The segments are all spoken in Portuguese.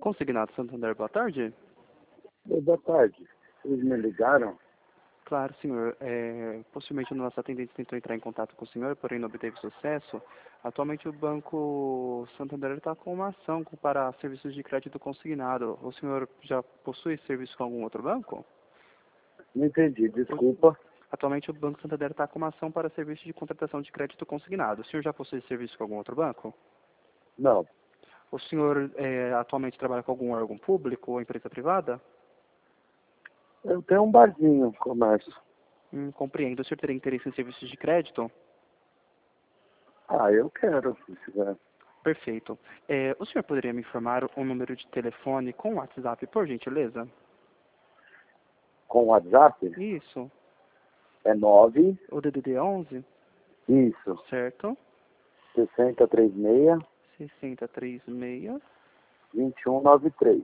Consignado Santander, boa tarde. Boa tarde. Vocês me ligaram? Claro, senhor. Possivelmente o nosso atendente tentou entrar em contato com o senhor, porém não obteve sucesso. Atualmente o Banco Santander está com uma ação para serviços de crédito consignado. O senhor já possui serviço com algum outro banco? Não entendi, desculpa. Atualmente o Banco Santander está com uma ação para serviço de contratação de crédito consignado. O senhor já possui serviço com algum outro banco? Não, O senhor atualmente trabalha com algum órgão público ou empresa privada? eu tenho um barzinho, comércio. Compreendo. O senhor teria interesse em serviços de crédito? Ah, eu quero, se tiver. Perfeito. O senhor poderia me informar o número de telefone com WhatsApp, por gentileza? Com WhatsApp? Isso. É 9, O DDD 11? isso, Certo. 6036 6036 2193.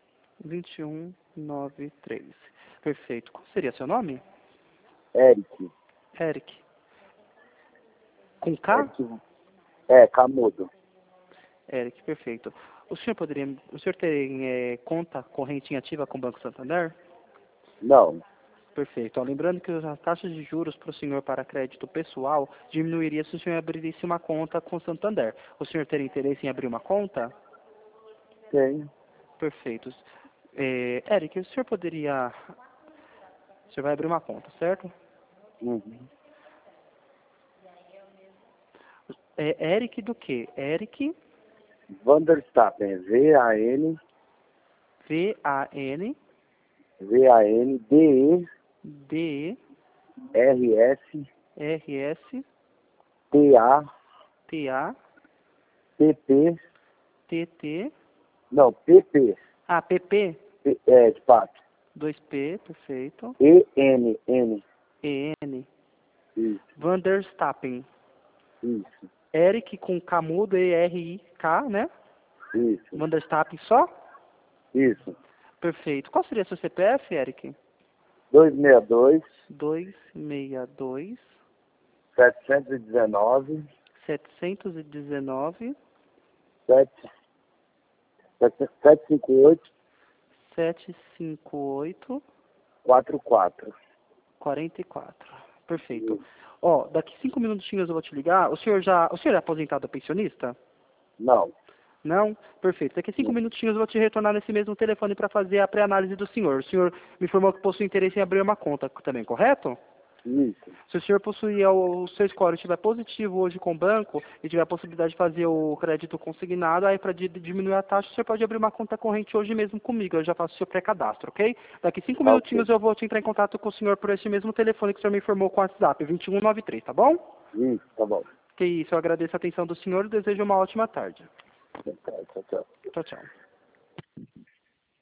2193. Perfeito. Qual seria seu nome? Eric. Eric. Com K? Camudo. Eric, perfeito. O senhor tem conta corrente ativa com o Banco Santander? Não, Perfeito. Lembrando que as taxas de juros para o senhor para crédito pessoal diminuiria se o senhor abrisse uma conta com o Santander. O senhor teria interesse em abrir uma conta? tenho. Perfeito. Eric, o senhor poderia... O senhor vai abrir uma conta, certo? Uhum. Eric do quê? Eric, Vanderstappen, V-A-N, V-A-N, V-A-N-D-E, D-E, R-S, R-S, T-A, T-A, P-P, T-T, não, P-P, P-P, de pato, 2P, perfeito, E-N-N, E-N, isso, Vanderstappen. isso, Eric com K mudo, E-R-I-K, né? isso, Vanderstappen só? isso, Perfeito. Qual seria seu CPF, Eric? 262, 262 719, 719 758, 758 44. 44. Perfeito. Ó, daqui 5 minutinhos eu vou te ligar. O senhor é aposentado ou pensionista? Não, Não? Perfeito. Daqui 5 minutinhos eu vou te retornar nesse mesmo telefone para fazer a pré-análise do senhor. O senhor me informou que possui interesse em abrir uma conta também, correto? isso, Se o senhor possuir o seu score estiver positivo hoje com o banco e tiver a possibilidade de fazer o crédito consignado, aí para diminuir a taxa, o senhor pode abrir uma conta corrente hoje mesmo comigo. Eu já faço o seu pré-cadastro, ok? Daqui 5 minutinhos eu vou te entrar em contato com o senhor por esse mesmo telefone que o senhor me informou com o WhatsApp, 2193, tá bom? isso, tá bom. Que isso, eu agradeço a atenção do senhor e desejo uma ótima tarde. Tchau, tchau. Tchau, tchau.